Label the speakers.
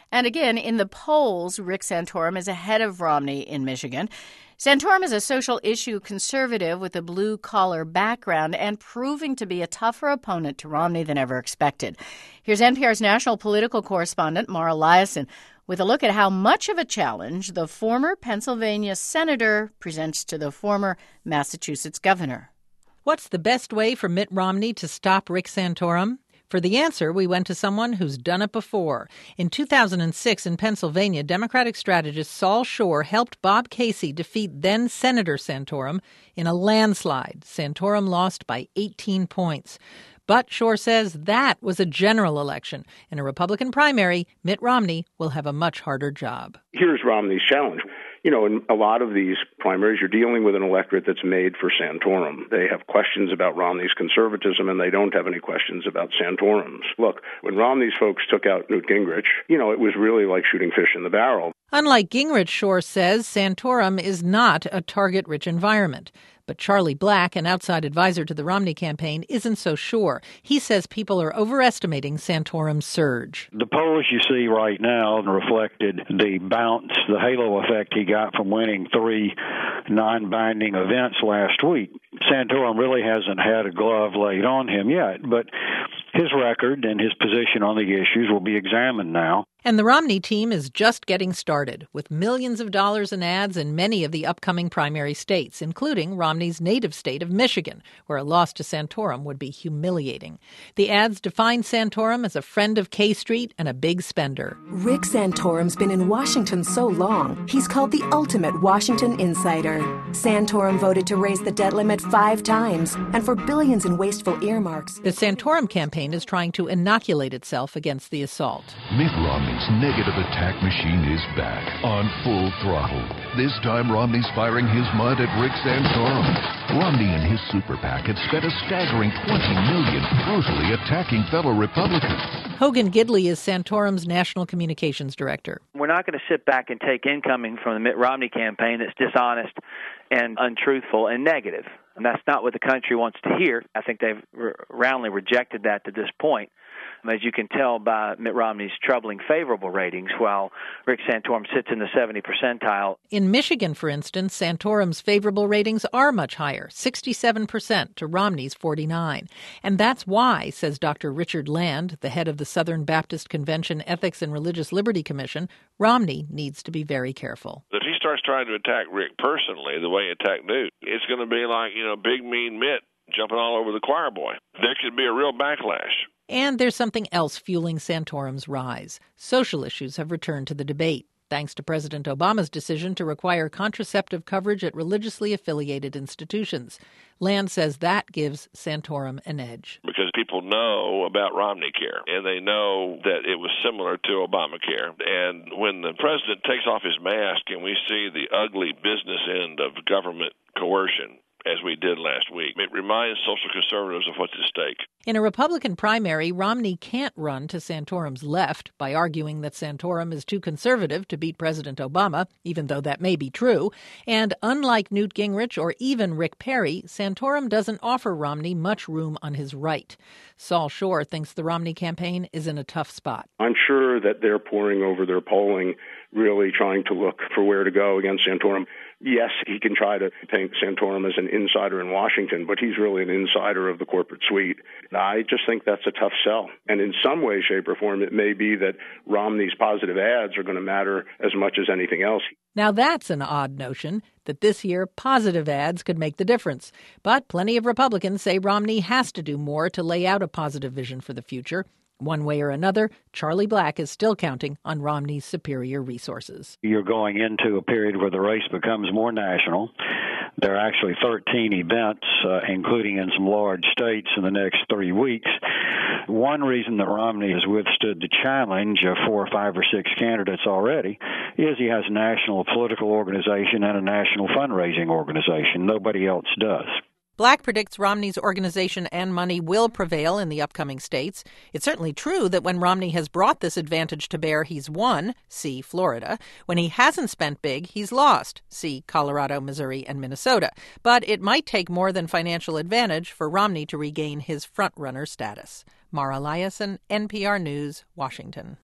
Speaker 1: And again, in the polls, Rick Santorum is ahead of Romney in Michigan. Santorum is a social issue conservative with a blue-collar background and proving to be a tougher opponent to Romney than ever expected. Here's NPR's national political correspondent, Mara Liasson, with a look at how much of a challenge the former Pennsylvania senator presents to the former Massachusetts governor.
Speaker 2: What's the best way for Mitt Romney to stop Rick Santorum? For the answer, we went to someone who's done it before. In 2006 in Pennsylvania, Democratic strategist Saul Schor helped Bob Casey defeat then-Senator Santorum in a landslide. Santorum lost by 18 points. But Schor says that was a general election. In a Republican primary, Mitt Romney will have a much harder job.
Speaker 3: Here's Romney's challenge. You know, in a lot of these primaries, you're dealing with an electorate that's made for Santorum. They have questions about Romney's conservatism, and they don't have any questions about Santorum's. Look, when Romney's folks took out Newt Gingrich, it was really like shooting fish in the barrel.
Speaker 2: Unlike Gingrich, Schor says, Santorum is not a target-rich environment. But Charlie Black, an outside advisor to the Romney campaign, isn't so sure. He says people are overestimating Santorum's surge.
Speaker 4: The polls you see right now reflected the bounce, the halo effect he got from winning 3 non-binding events last week. Santorum really hasn't had a glove laid on him yet, but his record and his position on the issues will be examined now.
Speaker 2: And the Romney team is just getting started, with millions of dollars in ads in many of the upcoming primary states, including Romney's native state of Michigan, where a loss to Santorum would be humiliating. The ads define Santorum as a friend of K Street and a big spender.
Speaker 5: Rick Santorum's been in Washington so long, he's called the ultimate Washington insider. Santorum voted to raise the debt limit 5 times and for billions in wasteful earmarks.
Speaker 2: The Santorum campaign is trying to inoculate itself against the assault.
Speaker 6: Mitt Romney's negative attack machine is back on full throttle. This time Romney's firing his mud at Rick Santorum. Romney and his super PAC had spent a staggering $20 million brutally attacking fellow Republicans.
Speaker 2: Hogan Gidley is Santorum's national communications director.
Speaker 7: We're not going to sit back and take incoming from the Mitt Romney campaign that's dishonest and untruthful and negative. And that's not what the country wants to hear. I think they've roundly rejected that to this point. As you can tell by Mitt Romney's troubling favorable ratings, while Rick Santorum sits in the 70 percentile.
Speaker 2: In Michigan, for instance, Santorum's favorable ratings are much higher, 67% to Romney's 49%. And that's why, says Dr. Richard Land, the head of the Southern Baptist Convention Ethics and Religious Liberty Commission, Romney needs to be very careful.
Speaker 8: If he starts trying to attack Rick personally, the way he attacked Newt, it's going to be like, big mean Mitt jumping all over the choir boy. There could be a real backlash.
Speaker 2: And there's something else fueling Santorum's rise. Social issues have returned to the debate, thanks to President Obama's decision to require contraceptive coverage at religiously affiliated institutions. Land says that gives Santorum an edge.
Speaker 8: Because people know about Romney Care, and they know that it was similar to Obamacare. And when the president takes off his mask and we see the ugly business end of government coercion, as we did last week, it reminds social conservatives of what's at stake.
Speaker 2: In a Republican primary, Romney can't run to Santorum's left by arguing that Santorum is too conservative to beat President Obama, even though that may be true. And unlike Newt Gingrich or even Rick Perry, Santorum doesn't offer Romney much room on his right. Saul Schor thinks the Romney campaign is in a tough spot.
Speaker 3: I'm sure that they're poring over their polling, really trying to look for where to go against Santorum. Yes, he can try to paint Santorum as an insider in Washington, but he's really an insider of the corporate suite. I just think that's a tough sell. And in some way, shape, or form, it may be that Romney's positive ads are going to matter as much as anything else.
Speaker 2: Now that's an odd notion, that this year positive ads could make the difference. But plenty of Republicans say Romney has to do more to lay out a positive vision for the future. One way or another, Charlie Black is still counting on Romney's superior resources.
Speaker 4: You're going into a period where the race becomes more national. There are actually 13 events, including in some large states in the next 3 weeks. One reason that Romney has withstood the challenge of 4 or 5 or 6 candidates already is he has a national political organization and a national fundraising organization. Nobody else does.
Speaker 2: Black predicts Romney's organization and money will prevail in the upcoming states. It's certainly true that when Romney has brought this advantage to bear, he's won, see Florida. When he hasn't spent big, he's lost, see Colorado, Missouri, and Minnesota. But it might take more than financial advantage for Romney to regain his front-runner status. Mara Liasson, NPR News, Washington.